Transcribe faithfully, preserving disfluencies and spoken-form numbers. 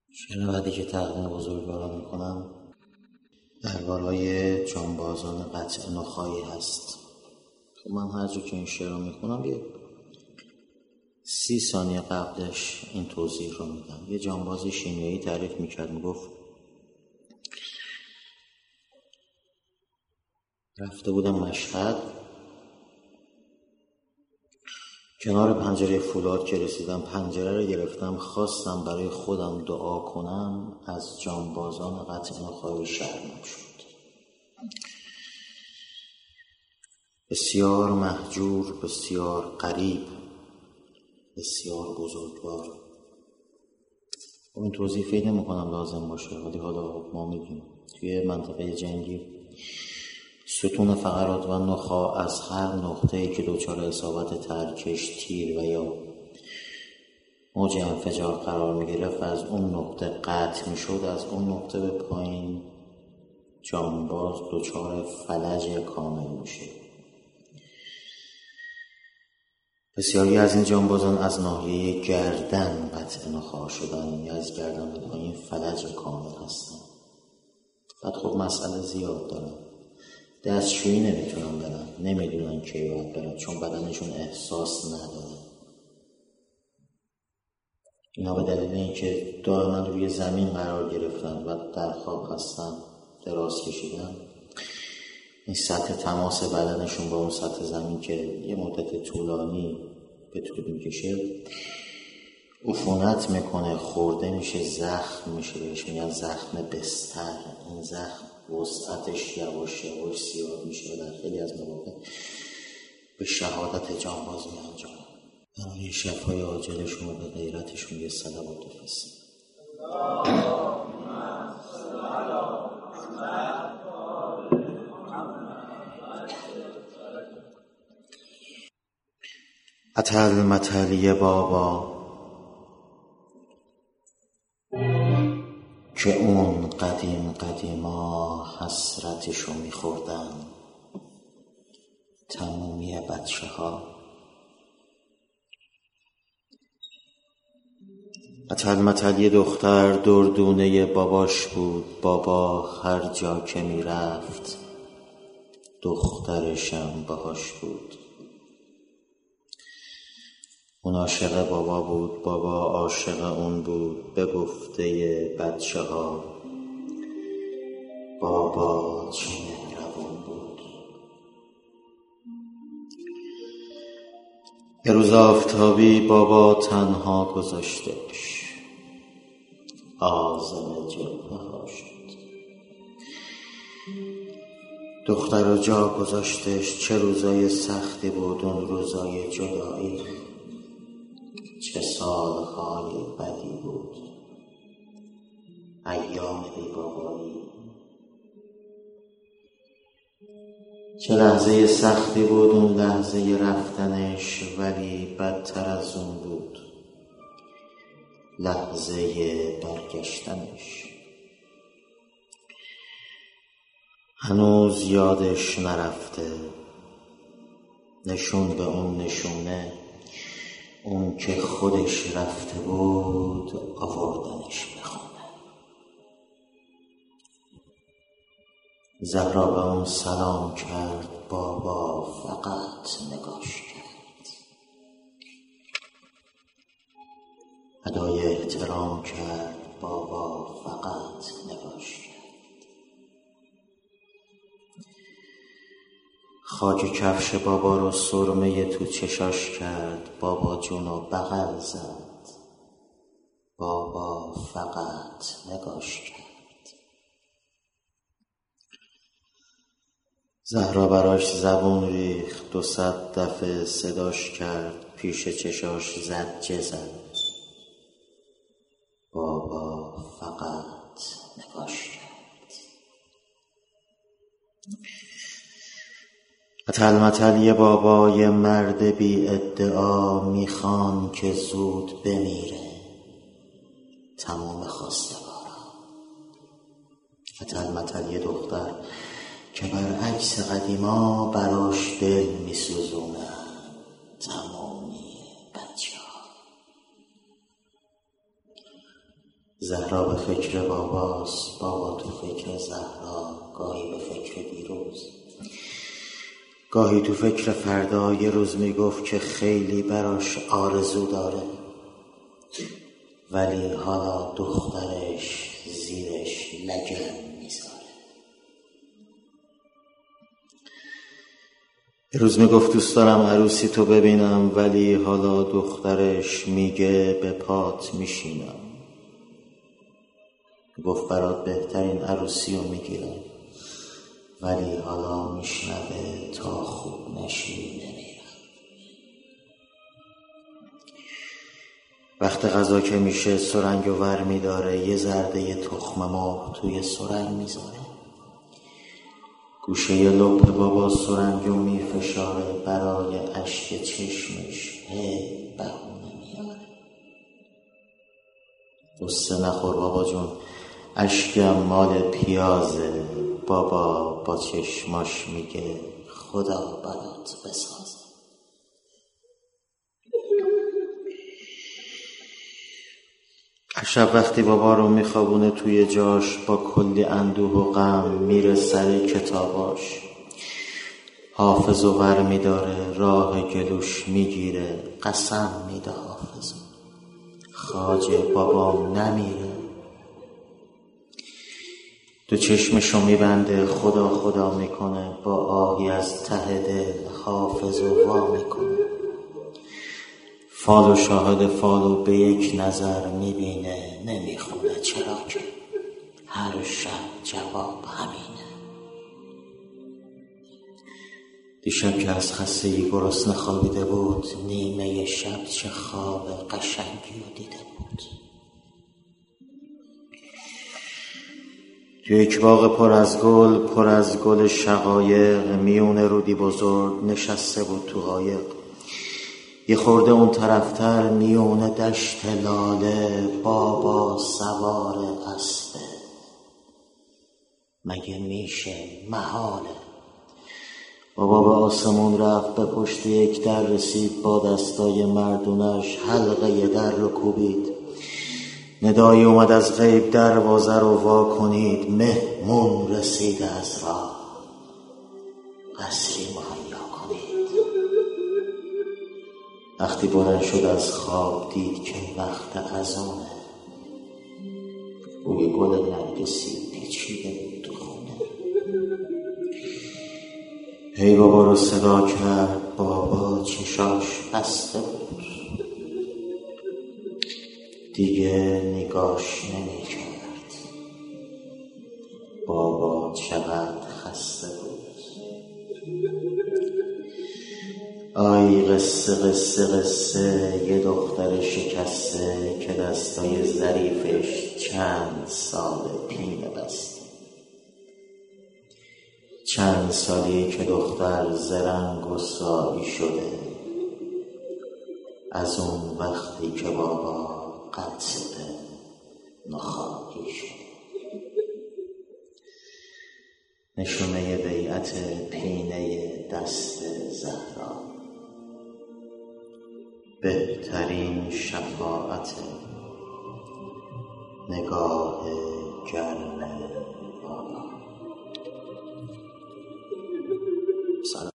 شنودی که تقدیم بزرگواران میکنم درباره‌ی جانبازان قطع نخایی هست. خب من هر جا که این شعر رو میخونم یه سی ثانیه قبلش این توضیح رو میدم. یه جانباز شیمیایی تعریف میکرد، میگفت رفته بودم مشهد، کنار پنجره فولاد که رسیدم پنجره رو گرفتم، خواستم برای خودم دعا کنم، از جانبازان قطع نخایی شرمم شد. بسیار مهجور، بسیار غریب، بسیار بزرگوار. این توضیح فکر نمی‌کنم لازم باشه، ولی حالا ما می‌دونیم توی منطقه جنگی ستون فقرات و نخاع از هر نقطه‌ای که دچار اصابت ترکش، تیر و یا موج انفجار قرار می‌گرفت از اون نقطه قطع می‌شد، از اون نقطه به پایین جانباز دچار فلج کامل میشه. بسیاری از این جانبازان از ناحیه گردن قطع نخاع شدن، یا از گردن به پایین فلج کامل هستن. بعد خب مسئله زیاد دارن، دستشویی نمیتونن برن، نمیدونن کی باید برن چون بدنشون احساس نداره. اینا به دلیل اینکه دائما روی زمین قرار گرفتن و در خواب هستن، دراز کشیدن، این سطح تماس بدنشون با اون سطح زمین که یه مدت طولانی به طول میکشه عفونت میکنه، خورده میشه، زخم میشه، بهش میگن زخم بستر. این زخم وسعتش یواش یواش زیاد میشه و در خیلی از مواقع به شهادت جانباز میانجامه. برای شفای عاجلشون و به غیرتشون یه صلوات بفرستیم. اتل متلی بابا که اون قدیم قدیما حسرتشو میخوردن تمومی بچه ها. اتل متلی دختر دردونه باباش بود، بابا هر جا که میرفت دخترشم باهاش بود. اون عاشق بابا بود، بابا عاشق اون بود، به گفته بچه ها بابا چه مهربون بود. یه روز آفتابی بابا تنها گذاشتش، آزم جلوه ها شد. دختر رو جا گذاشتش، چه روزای سختی بود اون روزای جدایی، چه سالهای بدی بود ایام بی بابایی، چه لحظه سختی بود اون لحظه رفتنش، ولی بدتر از اون بود لحظه برگشتنش. هنوز یادش نرفته، نشون به اون نشونه، اون که خودش رفته بود آوردنش به خونه. زهرا به اون سلام کرد، بابا فقط نگاش کرد، ادای احترام کرد، بابا فقط نگاش کرد. خاک کفش بابا رو سرمه تو چشاش کرد، بابا جونو بغل زد، بابا فقط نگاش کرد. زهرا براش زبون ریخت، دو صد دفعه صداش کرد، پیش چشاش زجه زد، بابا فقط نگاش کرد. اتل متلی بابا یه مرد بی ادعا، میخوان که زود بمیره تمام خواستگارا. اتل متلی دختر که برعکس قدیما براش دل میسوزونه تمامی بچه ها. زهرا به فکر باباست، بابا تو فکر زهرا، گاهی به فکر دیروز، گاهی تو فکر فردا. یه روز میگفت که خیلی براش آرزو داره، ولی حالا دخترش زیرش لگن میذاره. یه روز میگفت دوست دارم عروسی تو ببینم، ولی حالا دخترش میگه به پات میشینم. گفت برات بهترین عروسی رو میگیرم، ولی حالا میشنوه تا خوب نشی نمیرم. وقت غذا که میشه سرنگ و ور میداره، یه ذره یه تخم مرغ توی سرنگ میذاره. گوشه یه لپ بابا سرنگو میفشاره، برای اشک چشمش هی بهونه میاره. قصه نخور بابا جون، اشکم مال پیازه. بابا با چشماش میگه خدا برات بسازه. شب وقتی بابا رو میخوابونه توی جاش، با کلی اندوه و غم میره سر کتاباش. حافظ و ور میداره، راه گلوش میگیره، قسم میده حافظ خواجه بابام نمیره. دو چشمشو میبنده، خدا خدا میکنه، با آهی از ته دل حافظ و وا میکنه. فال و شاهد فالو به یک نظر میبینه، نمیخونه چرا که هر شب جواب همینه. دیشب که از خستگی گرسنه خوابیده بود، نیمه شب چه خواب قشنگی رو دیده بود. تو یک باغ پر از گل، پر از گل شقایق، میون رودی بزرگ نشسته بود تو قایق. یه خورده اون طرفتر میون دشت لاله، بابا سوار اسبه. مگه میشه؟ محاله. بابا به آسمون رفت، به پشت یک در رسید، با دستای مردونش حلقه در رو کوبید. ندایی اومد از غیب، دروازه رو وا کنید، مهمون رسید از راه، قصری مهیا کنید. وقتی بلند شد از خواب، دید که وقت اذانه. بوی گل نرگسی پیچیده بود تو خونه. هی بابا رو صدا کرد، بابا چشاش بسته بود، دیگه نگاش نمی کرد. بابا چقدر خسته بود. آی قصه قصه قصه، یه دختر شکسته که دستای ظریفش چند سال پینه بسته. چند سالی که دختر زرنگ و سایی شده، از اون وقتی که بابا قطع نخواهی شده. نشونه بیعت پینه دست زهرا، بهترین شفاعت نگاه گرم